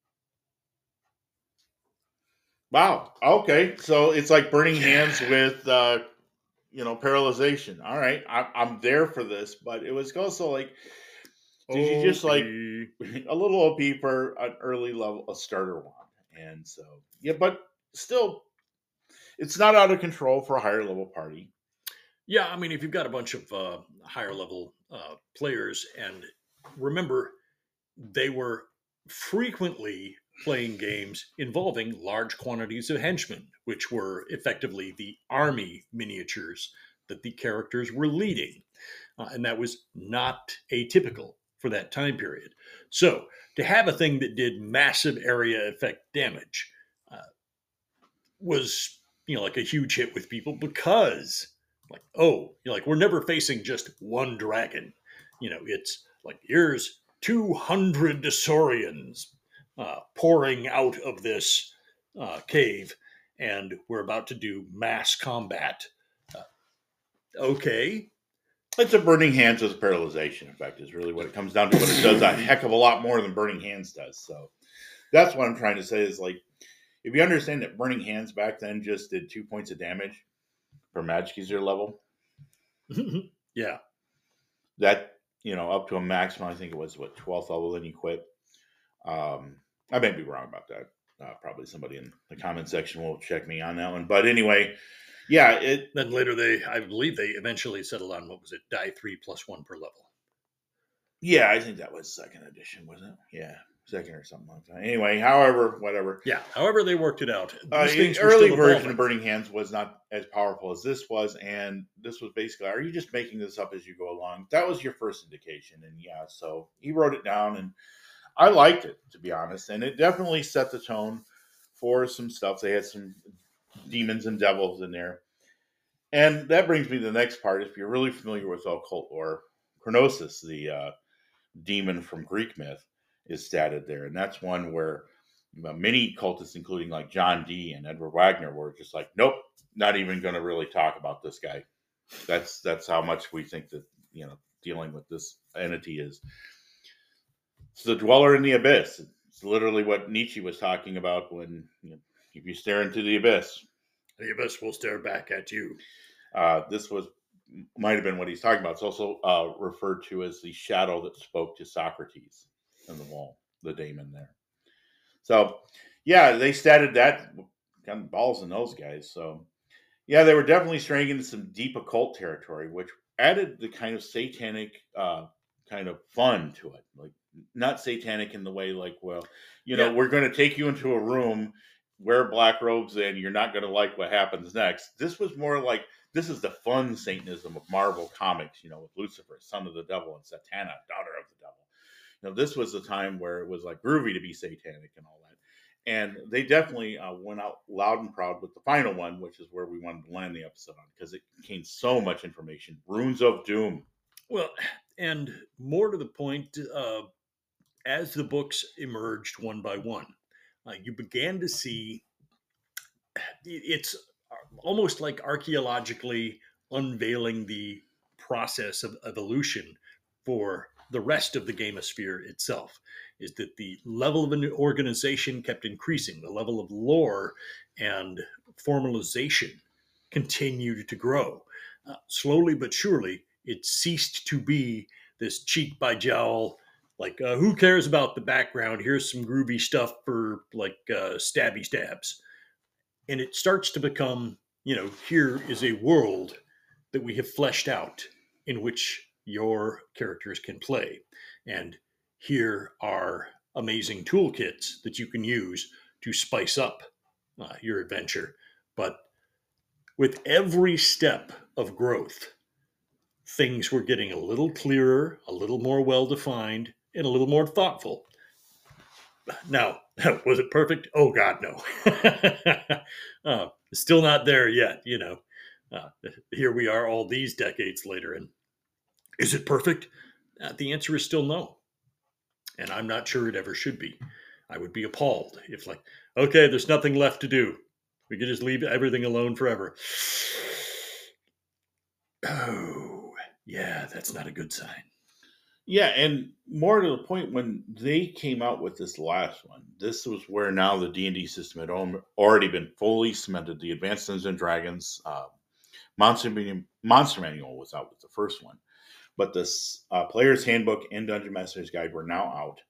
Wow. Okay. So it's like burning hands with, paralyzation. All right. I'm there for this, but it was also like, did you just like a little OP for an early level, a starter wand? And so, yeah, but still, it's not out of control for a higher level party. Yeah, I mean, if you've got a bunch of higher level players, and remember, they were frequently playing games involving large quantities of henchmen, which were effectively the army miniatures that the characters were leading. And that was not atypical for that time period. So to have a thing that did massive area effect damage was, like a huge hit with people because, like, we're never facing just one dragon. It's like, here's 200 Saurians pouring out of this cave, and we're about to do mass combat. Okay. It's a burning hands with paralyzation effect is really what it comes down to, but it does a heck of a lot more than burning hands does. So that's what I'm trying to say is, like, if you understand that burning hands back then just did 2 points of damage per magic user level, Yeah. that, up to a maximum, I think it was 12th level, then you quit. I may be wrong about that. Probably somebody in the comment section will check me on that one. But anyway, yeah, Then later I believe they eventually settled on, what was it, die 3+1 per level. yeah, I think that was second edition, wasn't it? Yeah, second or something like that. Anyway, however, whatever. Yeah, however they worked it out. The early version of Burning Hands was not as powerful as this was, and this was basically, are you just making this up as you go along? That was your first indication, and yeah, so he wrote it down, and I liked it, to be honest, and it definitely set the tone for some stuff. They had some demons and devils in there, and that brings me to the next part. If you're really familiar with occult lore, Chronosis, the demon from Greek myth, is statted there, and that's one where many cultists, including like John Dee and Edward Wagner, were just like, nope, not even going to really talk about this guy. That's how much we think that dealing with this entity is. It's the dweller in the abyss. It's literally what Nietzsche was talking about when, if you stare into the abyss will stare back at you. This might have been what he's talking about. It's also referred to as the shadow that spoke to Socrates on the wall, the daemon there. So, yeah, they statted that. Kind of balls in those guys. So, yeah, they were definitely straying into some deep occult territory, which added the kind of satanic kind of fun to it. Like, not satanic in the way like, well, we're going to take you into a room, wear black robes, and you're not going to like what happens next. This was more like, this is the fun Satanism of Marvel Comics, with Lucifer, son of the devil, and Satana, daughter of the devil. This was the time where it was like groovy to be satanic and all that. And they definitely went out loud and proud with the final one, which is where we wanted to land the episode on, because it contains so much information. Runes of Doom. Well, And more to the point, as the books emerged one by one, you began to see it's almost like archaeologically unveiling the process of evolution for the rest of the gamosphere itself. Is that the level of an organization kept increasing, the level of lore and formalization continued to grow. Slowly but surely, it ceased to be this cheek by jowl, like, who cares about the background? Here's some groovy stuff for like stabby stabs. And it starts to become, here is a world that we have fleshed out in which your characters can play. And here are amazing toolkits that you can use to spice up your adventure. But with every step of growth, things were getting a little clearer, a little more well defined, and a little more thoughtful. Now, was it perfect? Oh, God, no. Still not there yet, Here we are all these decades later. And is it perfect? The answer is still no. And I'm not sure it ever should be. I would be appalled if, like, okay, there's nothing left to do. We could just leave everything alone forever. Oh, yeah, that's not a good sign. Yeah, and more to the point, when they came out with this last one, this was where now the D&D system had already been fully cemented. The Advanced Dungeons and Dragons Monster Manual was out with the first one, but this Player's Handbook and Dungeon Master's Guide were now out.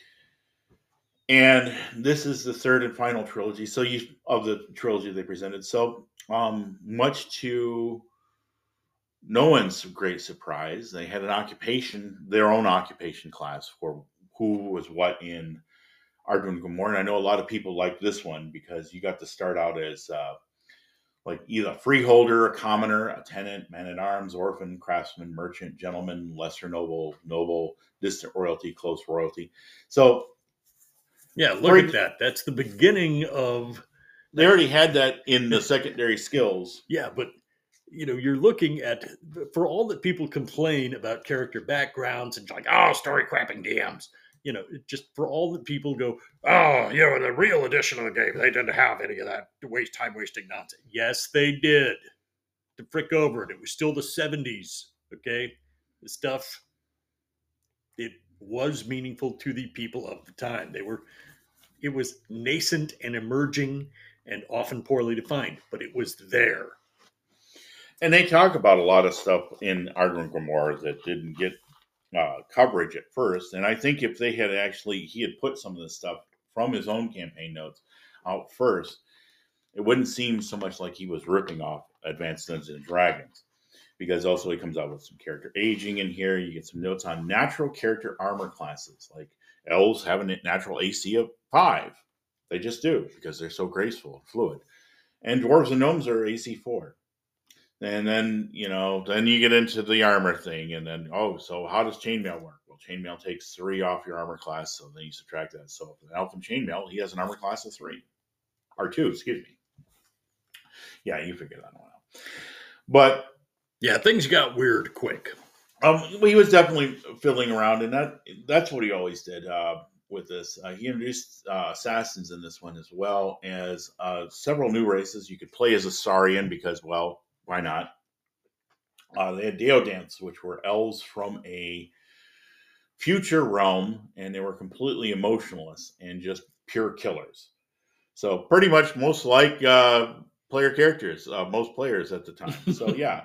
And this is the third and final trilogy. Of the trilogy they presented. So much to no one's great surprise, they had their own occupation class for who was what in Ardwin Gomorrah. And I know a lot of people like this one because you got to start out as like either a freeholder, a commoner, a tenant, man-at-arms, orphan, craftsman, merchant, gentleman, lesser noble, distant royalty, close royalty. So yeah, look at that. That's the beginning of... They already had that in the secondary skills. Yeah, but you're looking at, for all that people complain about character backgrounds and like, oh, story crapping DMs, just for all that people go, oh, the real edition of the game, they didn't have any of that time wasting nonsense. Yes, they did. To frick over it. It was still the 70s. Okay. The stuff, it was meaningful to the people of the time. It was nascent and emerging and often poorly defined, but it was there. And they talk about a lot of stuff in Ardwin Gomorrah that didn't get coverage at first. And I think if he had put some of this stuff from his own campaign notes out first, it wouldn't seem so much like he was ripping off Advanced Dungeons and Dragons. Because also he comes out with some character aging in here. You get some notes on natural character armor classes, like elves have a natural AC of 5. They just do because they're so graceful and fluid. And dwarves and gnomes are AC 4. And then, then you get into the armor thing. And then, so how does chainmail work? Well, chainmail takes 3 off your armor class. So then you subtract that. So for an elf in chainmail, he has an armor class of 3. Or 2, excuse me. Yeah, you figure that one out. But yeah, things got weird quick. He was definitely fiddling around, and that's what he always did with this. He introduced assassins in this one, as well as several new races. You could play as a Saurian because, well, why not? They had Deodants, which were elves from a future realm, and they were completely emotionless and just pure killers. So pretty much most like player characters, most players at the time. So yeah.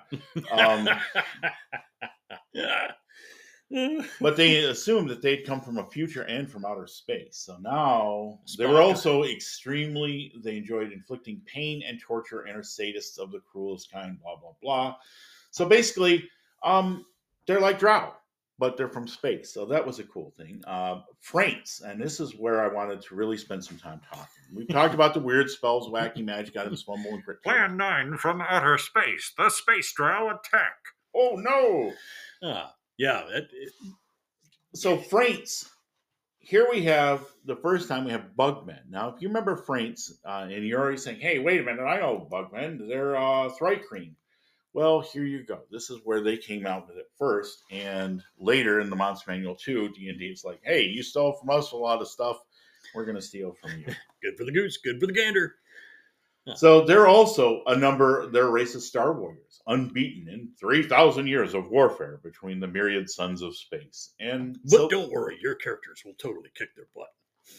But they assumed that they'd come from a future and from outer space. So now they were also they enjoyed inflicting pain and torture and are sadists of the cruelest kind, blah, blah, blah. So basically, they're like Drow, but they're from space. So that was a cool thing. Fraints, and this is where I wanted to really spend some time talking. We talked about the weird spells, wacky magic, items, fumble, and crit. Plan 9 from outer space. The space Drow attack. Oh, no. Yeah. So Fraints, here we have, the first time we have Bugmen. Now, if you remember Fraints, and you're already saying, hey, wait a minute, I know Bugmen. They're Thri-kreen. Well, here you go. This is where they came out with it first, and later in the Monster Manual 2, D&D is like, hey, you stole from us a lot of stuff. We're going to steal from you. Good for the goose, good for the gander. So they're also their race of Star Warriors, unbeaten in 3,000 years of warfare between the myriad sons of space. But don't worry, your characters will totally kick their butt.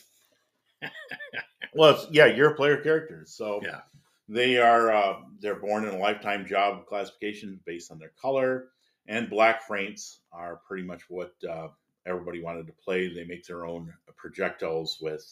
Well, you're player characters, so Yeah. they're born in a lifetime job classification based on their color, and Black Fraints are pretty much what everybody wanted to play. They make their own projectiles with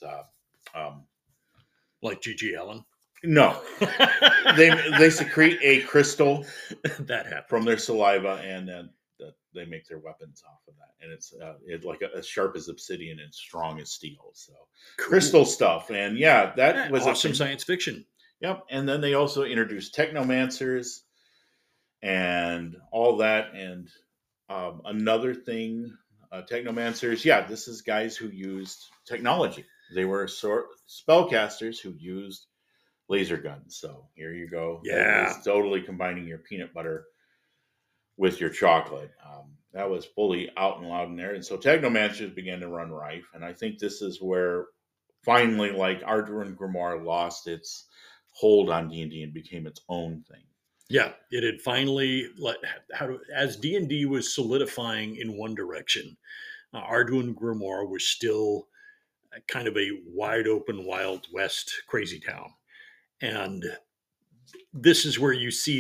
like G.G. Allen. No, they secrete a crystal that happens from their saliva, and then they make their weapons off of that. And it's like as sharp as obsidian and strong as steel. So cool. Crystal stuff, and that was awesome science fiction. Yep, and then they also introduced technomancers and all that, and another thing, technomancers. This is guys who used technology. They were spellcasters who used laser guns. So here you go. Yeah, it's totally combining your peanut butter with your chocolate. That was fully out and loud in there. And so technomancers began to run rife. And I think this is where finally, like, Arduin Grimoire lost its hold on D&D and became its own thing. Yeah, it had finally, as D&D was solidifying in one direction, Arduin Grimoire was still kind of a wide open, Wild West crazy town. And this is where you see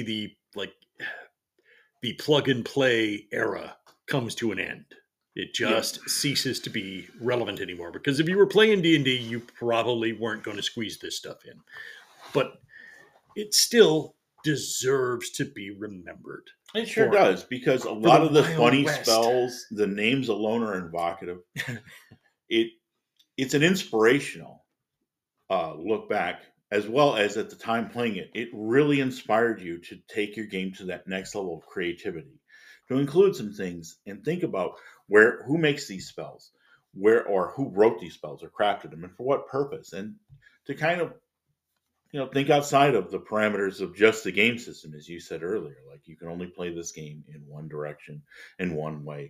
the plug and play era comes to an end. It just ceases to be relevant anymore, because if you were playing D&D, you probably weren't going to squeeze this stuff in. But it still deserves to be remembered. It sure does, because a lot of the funny spells, the names alone are evocative. It's an inspirational look back, as well as at the time playing it. It really inspired you to take your game to that next level of creativity, to include some things and think about who makes these spells, or who wrote these spells or crafted them, and for what purpose, and to kind of think outside of the parameters of just the game system, as you said earlier. Like, you can only play this game in one direction, in one way.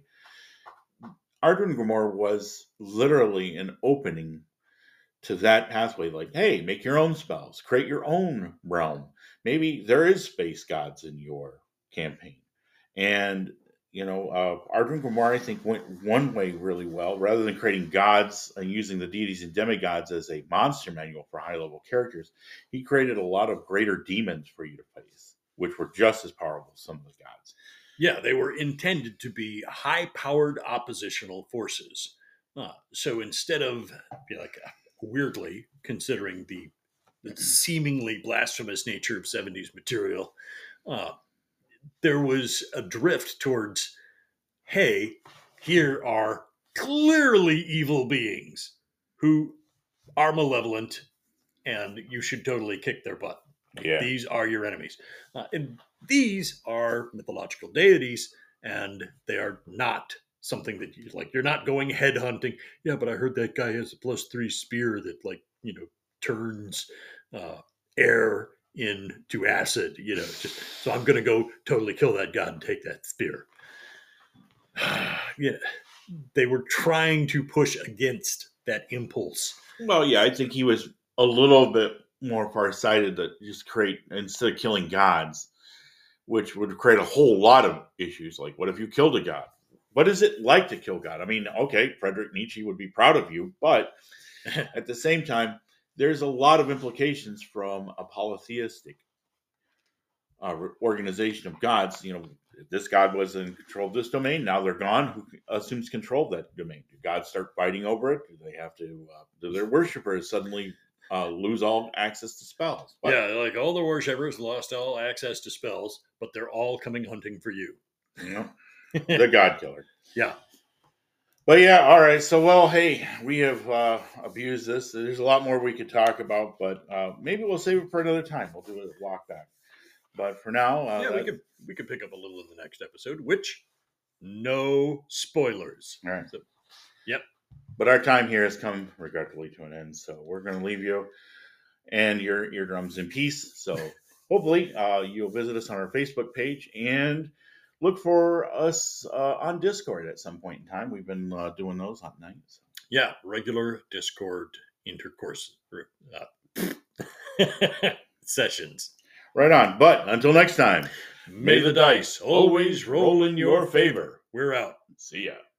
Arduin Grimoire was literally an opening to that pathway. Like, hey, make your own spells, create your own realm. Maybe there is space gods in your campaign. And, Arduin Grimoire, I think, went one way really well. Rather than creating gods and using the deities and demigods as a monster manual for high-level characters, he created a lot of greater demons for you to face, which were just as powerful as some of the gods. Yeah, they were intended to be high-powered oppositional forces. So instead of, weirdly, considering the seemingly blasphemous nature of 70s material, there was a drift towards, hey, here are clearly evil beings who are malevolent, and you should totally kick their butt. Yeah. These are your enemies. And these are mythological deities, and they are not something that you like. You're not going head hunting. Yeah, but I heard that guy has a +3 spear that, turns air into acid, so I'm going to go totally kill that god and take that spear. They were trying to push against that impulse. Well, I think he was a little bit more farsighted to just create, instead of killing gods, which would create a whole lot of issues. Like, what if you killed a god? What is it like to kill God? I mean, okay, Friedrich Nietzsche would be proud of you, but at the same time, there's a lot of implications from a polytheistic organization of gods. This god was in control of this domain. Now they're gone. Who assumes control of that domain? Do gods start fighting over it? Do they have to? Do their worshippers suddenly lose all access to spells? What? Yeah, like all the worshippers lost all access to spells, but they're all coming hunting for you. The god killer. Yeah. But all right. So, hey, we have abused this. There's a lot more we could talk about, but maybe we'll save it for another time. We'll do a walk back. But for now, we could pick up a little in the next episode, which no spoilers. All right. So, yep. But our time here has come regretfully to an end, so we're going to leave you and your eardrums in peace. So hopefully you'll visit us on our Facebook page and look for us on Discord at some point in time. We've been doing those on nights. Yeah, regular Discord intercourse sessions. Right on. But until next time, May the dice always roll in your favor. We're out. see ya.